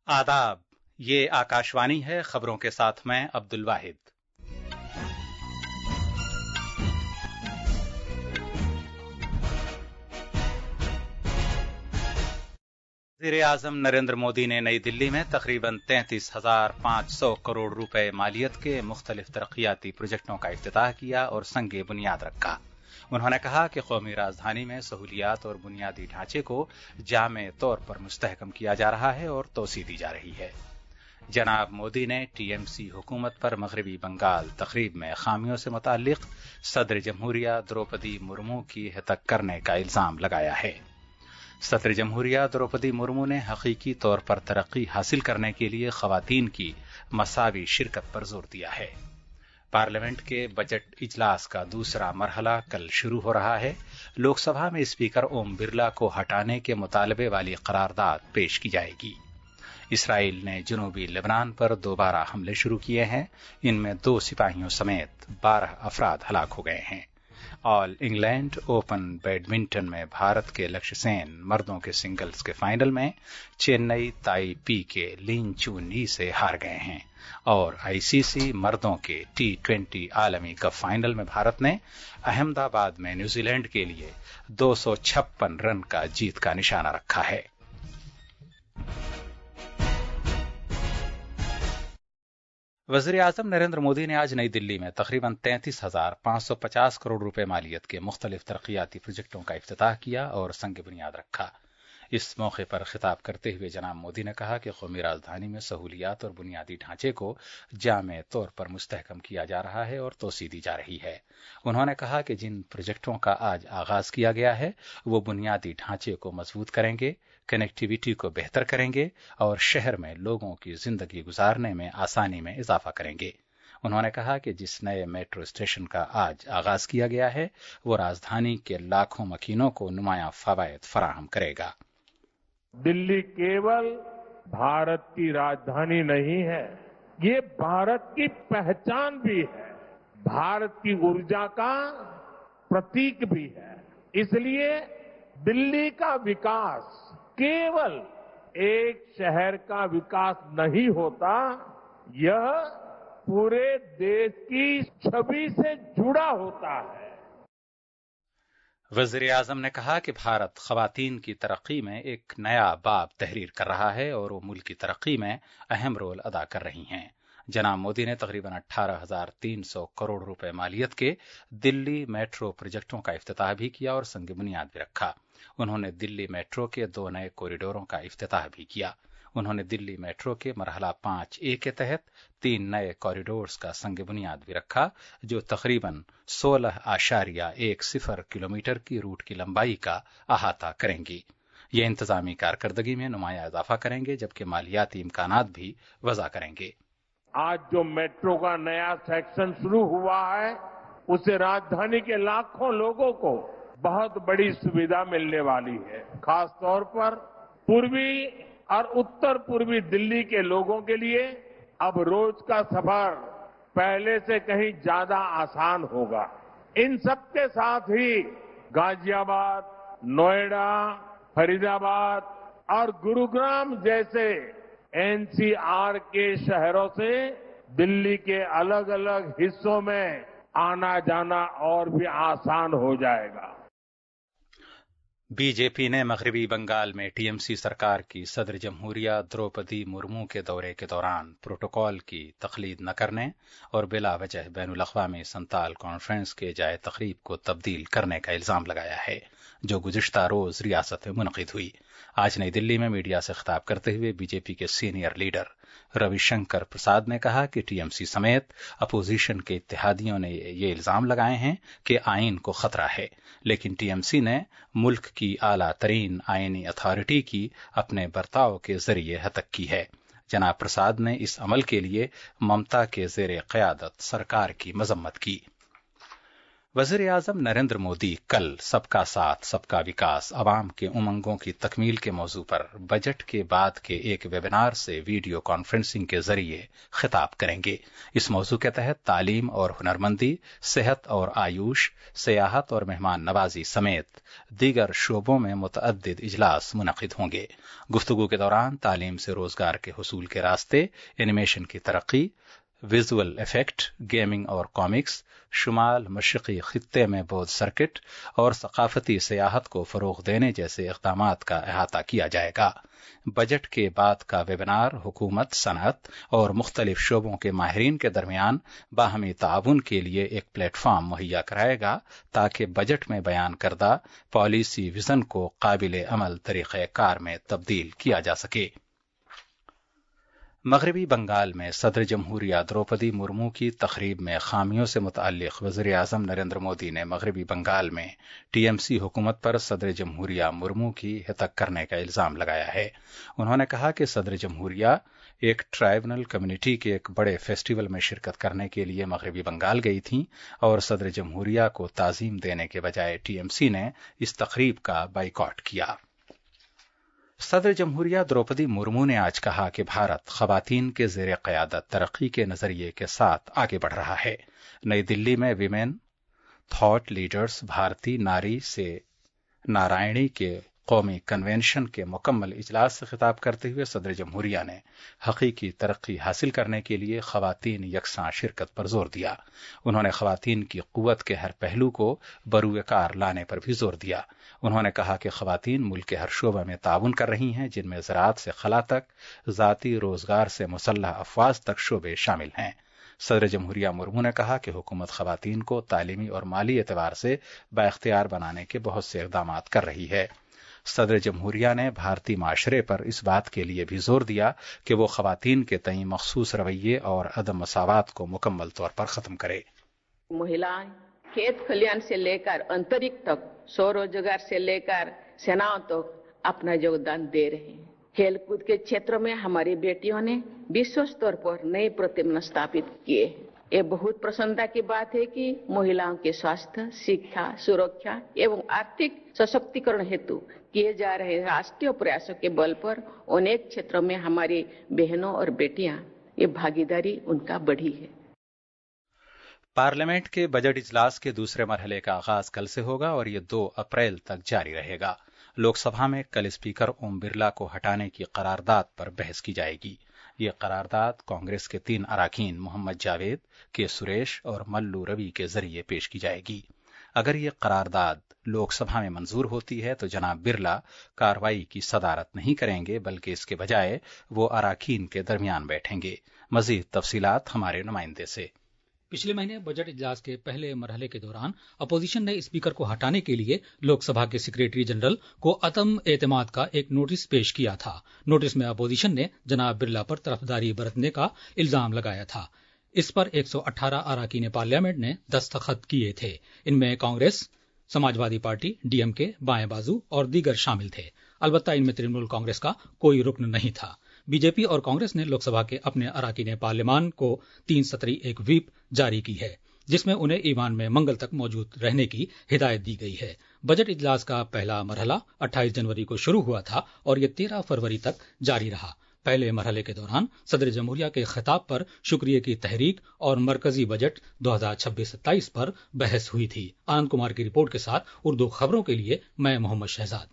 आदाब। ये आकाशवाणी है। खबरों के साथ मैं अब्दुल वाहिद। वज़ीर-ए-आज़म नरेंद्र मोदी ने नई दिल्ली में तकरीबन 33,500 करोड़ रुपए मालियत के मुख्तलिफ तरक्याती प्रोजेक्टों का इफ्तिताह किया और संग बुनियाद रखा। उन्होंने कहा कि कौमी राजधानी में सहूलियात और बुनियादी ढांचे को जामे तौर पर मुस्तहकम किया जा रहा है और तोसी दी जा रही है। जनाब मोदी ने टीएमसी हुकूमत पर मगरबी बंगाल तकरीब में खामियों से मुताल्लिक सदर जमहूरिया द्रौपदी मुर्मू की हतक करने का इल्जाम लगाया है। सदर जमहूरिया द्रौपदी मुर्मू ने हकीकी तौर पर तरक्की हासिल करने के लिए खवातीन की मसावी शिरकत पर जोर दिया है। पार्लियामेंट के बजट इजलास का दूसरा मरहला कल शुरू हो रहा है। लोकसभा में स्पीकर ओम बिरला को हटाने के मुतालबे वाली करारदाद पेश की जाएगी। इसराइल ने जनूबी लेबनान पर दोबारा हमले शुरू किए हैं। इनमें 2 सिपाहियों समेत 12 अफराद हलाक हो गए हैं। ऑल इंग्लैंड ओपन बैडमिंटन में भारत के लक्ष्य सेन मर्दों के सिंगल्स के फाइनल में चेन्नई ताइपी के लिन चू नी से हार गए हैं और आईसीसी मर्दों के T20 आलमी कप फाइनल में भारत ने अहमदाबाद में न्यूजीलैंड के लिए 256 रन का जीत का निशाना रखा है। वज़ीर-ए-आज़म नरेंद्र मोदी ने आज नई दिल्ली में तकरीबन 33,550 करोड़ रुपए मालियत के मुख्तलिफ तरक्याती प्रोजेक्टों का इफ्तिताह किया और संग बुनियाद रखा। इस मौके पर खिताब करते हुए जनाब मोदी ने कहा कि कौमी राजधानी में सहूलियात और बुनियादी ढांचे को जामे तौर पर मुस्तहकम किया जा रहा है और तोसी दी जा रही है। उन्होंने कहा कि जिन प्रोजेक्टों का आज आगाज किया गया है वो बुनियादी ढांचे को मजबूत करेंगे, कनेक्टिविटी को बेहतर करेंगे और शहर में लोगों की जिंदगी गुजारने में आसानी में इजाफा करेंगे। उन्होंने कहा कि जिस नए मेट्रो स्टेशन का आज आगाज किया गया है वो राजधानी के लाखों मकीनों को नुमायां फवायद फराहम करेगा। दिल्ली केवल भारत की राजधानी नहीं है, ये भारत की पहचान भी है, भारत की ऊर्जा का प्रतीक भी है। इसलिए दिल्ली का विकास केवल एक शहर का विकास नहीं होता, यह पूरे देश की छवि से जुड़ा होता है। वज़ीर-ए-आज़म ने कहा कि भारत खवातीन की तरक्की में एक नया बाब तहरीर कर रहा है और वो मुल्क की तरक्की में अहम रोल अदा कर रही हैं। जनाब मोदी ने तकरीबन 18,300 करोड़ रुपए मालियत के दिल्ली मेट्रो प्रोजेक्टों का इफ्तिताह भी किया और संग बुनियाद भी रखा। उन्होंने दिल्ली मेट्रो के 2 नए कॉरिडोरों का इफ्तिताह भी किया। उन्होंने दिल्ली मेट्रो के मरहला 5A के तहत 3 नए कॉरिडोर्स का संग बुनियाद भी रखा जो तकरीबन 16.10 किलोमीटर की रूट की लंबाई का अहाता करेंगी। ये इंतजामी कारकर्दगी में नुमाया इजाफा करेंगे जबकि मालियाती इम्कानात भी वज़ा करेंगे। आज जो मेट्रो का नया सेक्शन शुरू हुआ है उससे राजधानी के लाखों लोगों को बहुत बड़ी सुविधा मिलने वाली है। खास तौर पर पूर्वी और उत्तर पूर्वी दिल्ली के लोगों के लिए अब रोज का सफर पहले से कहीं ज्यादा आसान होगा। इन सबके साथ ही गाजियाबाद, नोएडा, फरीदाबाद और गुरुग्राम जैसे एनसीआर के शहरों से दिल्ली के अलग अलग हिस्सों में आना जाना और भी आसान हो जाएगा। बीजेपी ने मगरबी बंगाल में टीएमसी सरकार की सदर जमहूरिया द्रौपदी मुर्मू के दौरे के दौरान प्रोटोकॉल की तखलीद न करने और बिला वजह बैनुल अक़वामी संताल कॉन्फ्रेंस के जाए तकरीब को तब्दील करने का इल्जाम लगाया है जो गुज़िश्ता रोज रियासत में मुनक़िद हुई। आज नई दिल्ली में मीडिया से खिताब करते हुए बीजेपी के सीनियर लीडर रविशंकर प्रसाद ने कहा कि टीएमसी समेत अपोजिशन के इत्तेहादियों ने ये इल्जाम लगाए हैं कि आईन को खतरा है, लेकिन टीएमसी ने मुल्क की आला तरीन आईनी अथॉरिटी की अपने बर्ताव के जरिए हतक की है। जनाब प्रसाद ने इस अमल के लिए ममता के ज़ेरे क़यादत सरकार की मजम्मत की। वज़ीर-ए-आज़म नरेंद्र मोदी कल सबका साथ सबका विकास अवाम के उमंगों की तकमील के मौजू पर बजट के बाद के एक वेबिनार से वीडियो कॉन्फ्रेंसिंग के जरिए खिताब करेंगे। इस मौजू के तहत तालीम और हुनरमंदी, सेहत और आयुष, सियाहत और मेहमान नवाजी समेत दीगर शोबों में मुतअद्दिद इजलास मुनक़िद होंगे। गुफ्तगू के दौरान तालीम से रोजगार के हुसूल के रास्ते, एनिमेशन की तरक्की, विजुअल इफेक्ट, गेमिंग और कॉमिक्स, शुमाल मशरक़ी खित्ते में बौद्ध सर्किट और सकाफती सियाहत को फरोग़ देने जैसे इक़दामात का अहाता किया जाएगा। बजट के बाद का वेबिनार हुकूमत, सनअत और मुख्तलिफ शोबों के माहिरीन के दरमियान बाहमी ताउन के लिए एक प्लेटफॉर्म मुहैया कराएगा ताकि बजट में बयान करदा पॉलिसी विजन को काबिल अमल तरीक़ेकार में तब्दील किया जा सके। मगरबी बंगाल में सदर जमहूरिया द्रौपदी मुर्मू की तकरीब में खामियों से मुतअल्लिक़ वज़ीर-ए-आज़म नरेंद्र मोदी ने मगरबी बंगाल में टीएमसी हुकूमत पर सदर जमहूरिया मुर्मू की हितक करने का इल्जाम लगाया है। उन्होंने कहा कि सदर जमहूरिया एक ट्राइबल कम्युनिटी के एक बड़े फेस्टिवल में शिरकत करने के लिए मगरबी बंगाल गई थीं और सदर जमहूरिया को ताज़ीम देने के बजाय टीएमसी ने इस तकरीब का बाइकॉट किया। सदर जमहूरिया द्रौपदी मुर्मू ने आज कहा कि भारत ख़वातीन के ज़ेर क़यादत तरक्की के नज़रिए के साथ आगे बढ़ रहा है। नई दिल्ली में विमेन थॉट लीडर्स भारती नारी से नारायणी के कौमी कन्वेंशन के मुकम्मल इजलास से खिताब करते हुए सदर जमहूरिया ने हकीकी तरक्की हासिल करने के लिए ख़वातीन यकसां शिरकत पर जोर दिया। उन्होंने ख़वातीन की क़ुव्वत के हर पहलू को बरूएकार लाने पर भी जोर दिया। उन्होंने कहा कि ख़वातीन मुल्क के हर शोबे में ताउन कर रही हैं, जिनमें ज़राअत से खला तक, ज़ाती रोज़गार से मुसल्लह अफ़वाज तक शोबे शामिल हैं। सदर जमहूरिया मुर्मू ने कहा कि हुकूमत ख़वातीन को तालीमी और माली एतबार से बाइख्तियार बनाने के बहुत से इक़दामात कर रही है। सदर जमहूरिया ने भारतीय माशरे पर इस बात के लिए भी जोर दिया कि वो ख़वातीन के तई मखसूस रवैये और अदम मसावात को मुकम्मल तौर पर ख़त्म करे। महिलाएं खेत खलियान से लेकर अंतरिक्ष तक, स्वरोजगार से लेकर सेनाओं तक अपना योगदान दे रहे हैं। खेलकूद के क्षेत्र में हमारी बेटियों ने विश्व स्तर पर नए प्रतिमान स्थापित किए हैं। ये बहुत प्रसन्नता की बात है कि महिलाओं के स्वास्थ्य, शिक्षा, सुरक्षा एवं आर्थिक सशक्तिकरण हेतु किए जा रहे राष्ट्रीय प्रयासों के बल पर अनेक क्षेत्रों में हमारी बहनों और बेटियां ये भागीदारी उनका बढ़ी है। पार्लियामेंट के बजट इजलास के दूसरे मरहले का आगाज कल से होगा और ये 2 अप्रैल तक जारी रहेगा। लोकसभा में कल स्पीकर ओम बिरला को हटाने की करारदाद पर बहस की जाएगी। ये करारदाद कांग्रेस के 3 अराकीन मोहम्मद जावेद, के सुरेश और मल्लू रवि के जरिए पेश की जाएगी। अगर ये करारदाद लोकसभा में मंजूर होती है तो जनाब बिरला कार्रवाई की सदारत नहीं करेंगे, बल्कि इसके बजाय वो अराकीन के दरमियान बैठेंगे। मजीद तफसीलात हमारे नुमाइंदे से। पिछले महीने बजट इजलास के पहले मरहले के दौरान अपोजिशन ने स्पीकर को हटाने के लिए लोकसभा के सेक्रेटरी जनरल को अदम एतमाद का एक नोटिस पेश किया था। नोटिस में अपोजिशन ने जनाब बिरला पर तरफदारी बरतने का इल्जाम लगाया था। इस पर 118 अराकीन पार्लियामेंट ने दस्तखत किए थे। इनमें कांग्रेस, समाजवादी पार्टी, डीएमके, बाएं बाजू और दीगर शामिल थे। अलबत्ता इनमें तृणमूल कांग्रेस का कोई रुकन नहीं था। बीजेपी और कांग्रेस ने लोकसभा के अपने अराकीन पार्लियामान को 3 सत्री एक व्हिप जारी की है, जिसमें उन्हें ईवान में मंगल तक मौजूद रहने की हिदायत दी गई है। बजट इजलास का पहला मरहला 28 जनवरी को शुरू हुआ था और यह 13 फरवरी तक जारी रहा। पहले मरहले के दौरान सदर जमहूरिया के खिताब पर शुक्रिया की तहरीक और मरकजी बजट 2026-27 पर बहस हुई थी। आनंद कुमार की रिपोर्ट के साथ उर्दू खबरों के लिए मैं मोहम्मद शहजाद।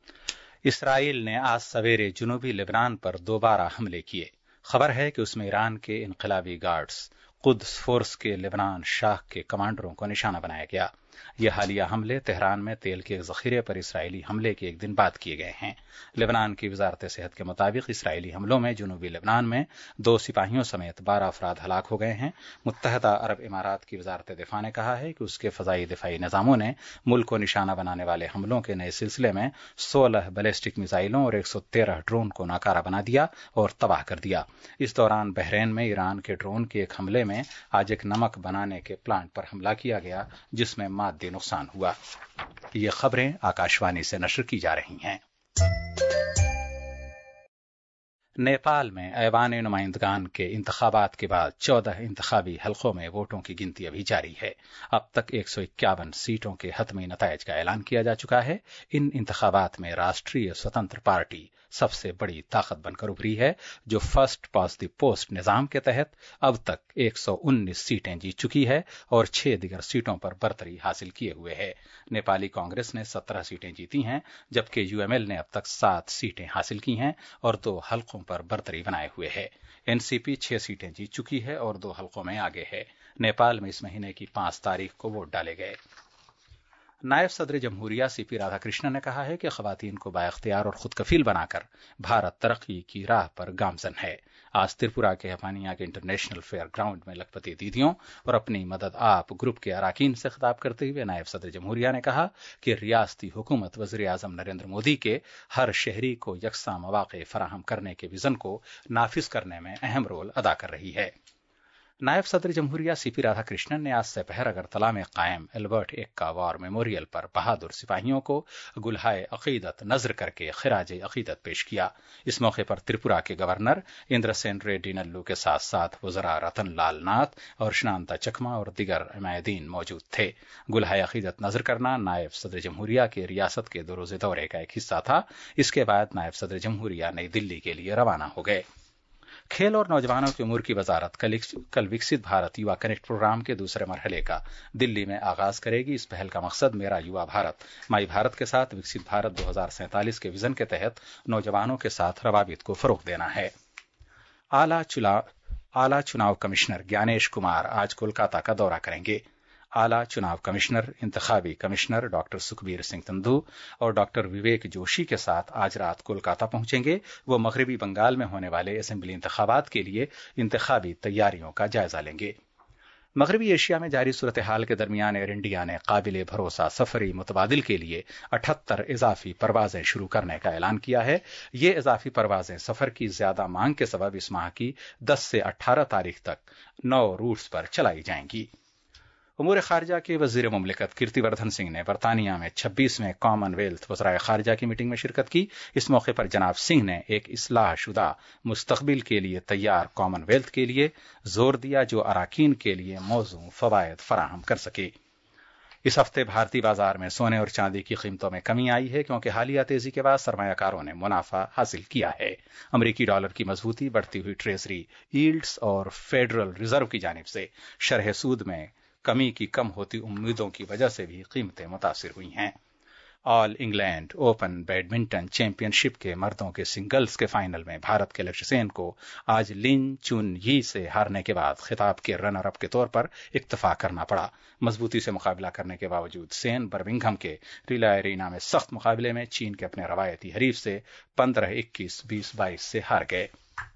इसराइल ने आज सवेरे जुनूबी लेबनान पर दोबारा हमले किए। खबर है कि उसमें ईरान के इनकलाबी गार्ड्स कुद्स फोर्स के लेबनान शाख के कमांडरों को निशाना बनाया गया। ये हालिया हमले तेहरान में तेल के जखीरे पर इसराइली हमले के एक दिन बाद किए गए हैं। लेबनान की वजारत सेहत के मुताबिक इसराइली हमलों में जुनूबी लेबनान में 2 सिपाहियों समेत 12 अफराद हलाक हो गए हैं। मुत्तहदा अरब इमारात की वजारत दिफा ने कहा है कि उसके फजाई दिफाई निजामों ने मुल्क को निशाना बनाने वाले हमलों के नए सिलसिले में 16 बैलिस्टिक मिसाइलों और 113 ड्रोन को नाकारा बना दिया और तबाह कर दिया। इस दौरान बहरीन में ईरान के ड्रोन के एक हमले में आज एक नमक बनाने के प्लांट पर हमला किया गया, जिसमें मादी नुकसान हुआ। ये खबरें आकाशवाणी से नशर की जा रही हैं। नेपाल में ऐवान नुमाइंदगान के इंतखाबात के बाद 14 इंतखाबी हलकों में वोटों की गिनती अभी जारी है। अब तक 151 सीटों के हतमी नतायज का ऐलान किया जा चुका है। इन इंतखाबात में राष्ट्रीय स्वतंत्र पार्टी सबसे बड़ी ताकत बनकर उभरी है, जो फर्स्ट पास द पोस्ट निजाम के तहत अब तक 119 सीटें जीत चुकी है और 6 दीगर सीटों पर बरतरी हासिल किए हुए है। नेपाली कांग्रेस ने 17 सीटें जीती हैं, जबकि यूएमएल ने अब तक 7 सीटें हासिल की हैं और 2 हलकों पर बरतरी बनाए हुए है। एनसीपी 6 सीटें जीत चुकी है और 2 हलकों में आगे है। नेपाल में इस महीने की 5 तारीख को वोट डाले गए। नायब सदर जमहूरिया सीपी राधाकृष्णन ने कहा है कि खवातीन को बाइख्तियार और खुदकफील बनाकर भारत तरक्की की राह पर गामजन है। आज त्रिपुरा के हपानिया के इंटरनेशनल फेयर ग्राउंड में लखपति दीदियों और अपनी मदद आप ग्रुप के अराकीन से खिताब करते हुए नायब सदर जमहूरिया ने कहा कि रियासती हुकूमत वज़ीर आज़म नरेंद्र मोदी के हर शहरी को यकसा मौक़े फराहम करने के विजन को नाफिज करने में अहम रोल अदा कर रही है। नायब सदर जमहूरिया सीपी राधाकृष्णन ने आज दोपहर अगरतला में कायम एल्बर्ट एक्का वॉर मेमोरियल पर बहादुर सिपाहियों को गुलहाए अकीदत नजर करके खिराज अकीदत पेश किया। इस मौके पर त्रिपुरा के गवर्नर इंद्रसेन रेड्डी नल्लू के साथ साथ वज़रा रतन लाल नाथ और शनांता चकमा और दिगर इमायदीन मौजूद थे। गुलहाए अकीदत नजर करना नायब सदर जमहूरिया के रियासत के 2 रोज़े दौरे का एक हिस्सा था। इसके बाद नायब सदर जमहूरिया नई दिल्ली के लिए रवाना हो गए। खेल और नौजवानों की उमूर की वजारत कल विकसित भारत युवा कनेक्ट प्रोग्राम के दूसरे मरहले का दिल्ली में आगाज करेगी। इस पहल का मकसद मेरा युवा भारत माई भारत के साथ विकसित भारत 2047 के विजन के तहत नौजवानों के साथ रवाबित को फरोग देना है। आला चुनाव कमिश्नर ज्ञानेश कुमार आज कोलकाता का दौरा करेंगे। आला चुनाव कमिश्नर, इंतखाबी कमिश्नर डॉक्टर सुखबीर सिंह तंदू और डॉक्टर विवेक जोशी के साथ आज रात कोलकाता पहुंचेंगे। वो मगरबी बंगाल में होने वाले असेंबली इंतखाबात के लिए इंतखाबी तैयारियों का जायजा लेंगे। मगरबी एशिया में जारी सूरत हाल के दरमियान एयर इंडिया ने काबिले भरोसा सफरी मुतबादिल के लिए 78 इजाफी परवाजें शुरू करने का ऐलान किया है। ये इजाफी परवाजें सफर की ज्यादा मांग के सबब इस माह की 10 से 18 तारीख तक 9 रूट्स पर चलाई जाएंगी। उमूर खारजा के वजीर मुमलिकत कीर्तिवर्धन सिंह ने बरतानिया में 26वें कॉमनवेल्थ वज़राए खारजा की मीटिंग में शिरकत की। इस मौके पर जनाब सिंह ने एक इस्लाह शुदा मुस्तकबिल के लिए तैयार कॉमनवेल्थ के लिए जोर दिया, जो अराकीन के लिए मौजू फवायद फराहम कर सके। इस हफ्ते भारतीय बाजार में सोने और चांदी की कीमतों में कमी आई है, क्योंकि हालिया तेजी के बाद सरमायाकारों ने मुनाफा हासिल किया है। अमरीकी डॉलर की मजबूती, बढ़ती हुई ट्रेजरी यील्ड्स और फेडरल रिजर्व की जानिब से शरह सूद में कमी की कम होती उम्मीदों की वजह से भी कीमतें मुतासिर हुई हैं। All England Open badminton championship के मर्दों के सिंगल्स के फाइनल में भारत के लक्ष्य सेन को आज लिन चुन यी से हारने के बाद खिताब के रनर अप के तौर पर इक्तफा करना पड़ा। मजबूती से मुकाबला करने के बावजूद सेन बर्मिंघम के रिलाय एरिना में सख्त मुकाबले में चीन के अपने रवायती हरीफ से 15-21, 20-22 से हार गए।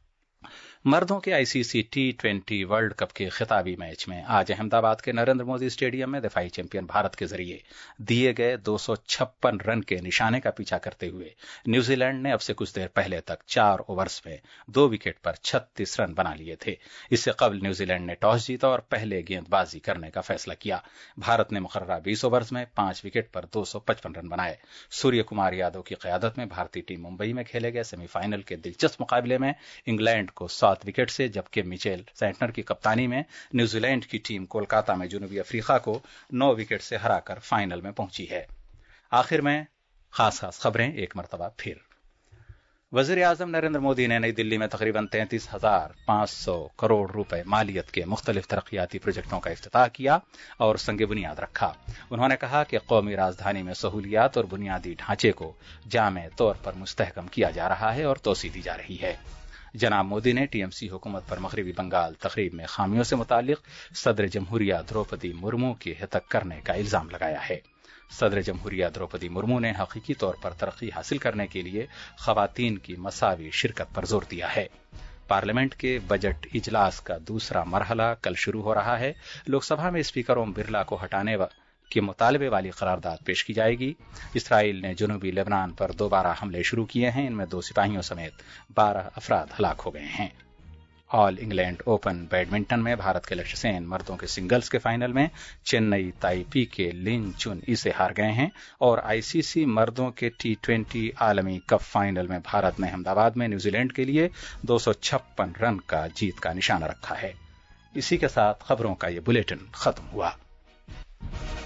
मर्दों के आईसीसी T20 वर्ल्ड कप के खिताबी मैच में आज अहमदाबाद के नरेंद्र मोदी स्टेडियम में दफाई चैंपियन भारत के जरिए दिए गए 256 रन के निशाने का पीछा करते हुए न्यूजीलैंड ने अब से कुछ देर पहले तक 4 ओवर्स में 2 विकेट पर 36 रन बना लिए थे। इससे कबल न्यूजीलैंड ने टॉस जीता और पहले गेंदबाजी करने का फैसला किया। भारत ने मुकर्ररा 20 ओवर्स में 5 विकेट पर 255 रन बनाए। सूर्य कुमार यादव की क़यादत में भारतीय टीम मुंबई में खेले गए सेमीफाइनल के दिलचस्प मुकाबले में इंग्लैंड को 7 विकेट से, जबकि मिचेल सेंटनर की कप्तानी में न्यूजीलैंड की टीम कोलकाता में जनूबी अफ्रीका को 9 विकेट से हराकर फाइनल में पहुंची है। आखिर में खास खबरें एक मरतबा फिर। वज़ीर आज़म नरेंद्र मोदी ने नई दिल्ली में तकरीबन 33,500 करोड़ रुपए मालियत के मुख्तलिफ तरक्याती प्रोजेक्टों का इफ्तिताह किया और संग बुनियाद रखा। उन्होंने कहा कि कौमी राजधानी में सहूलियात और बुनियादी ढांचे को जामे तौर पर मुस्तहकम किया जा रहा है और तोसी दी जा रही है। जनाब मोदी ने टीएमसी हुकूमत पर मगरबी बंगाल तकरीब में खामियों से मुतालिक सदर जमहूरिया द्रौपदी मुर्मू के हतक करने का इल्जाम लगाया है। सदर जमहूरिया द्रौपदी मुर्मू ने हकीकी तौर पर तरक्की हासिल करने के लिए खवातीन की मसावी शिरकत पर जोर दिया है। पार्लियामेंट के बजट इजलास का दूसरा मरहला कल शुरू हो रहा है। लोकसभा में स्पीकर ओम बिरला को हटाने के मुतालबे वाली करारदाद पेश की जाएगी। इसराइल ने जनूबी लेबनान पर दोबारा हमले शुरू किए हैं। इनमें 2 सिपाहियों समेत 12 अफराद हलाक हो गए हैं। ऑल इंग्लैंड ओपन बैडमिंटन में भारत के लक्ष्य सेन मर्दों के सिंगल्स के फाइनल में चेन्नई ताइपी के लिन चुन ई से हार गए हैं और आईसीसी मर्दों के T20 आलमी कप फाइनल में भारत ने अहमदाबाद में न्यूजीलैंड के लिए 256 रन का जीत का निशाना रखा है। इसी के साथ खबरों का ये बुलेटिन खत्म हुआ।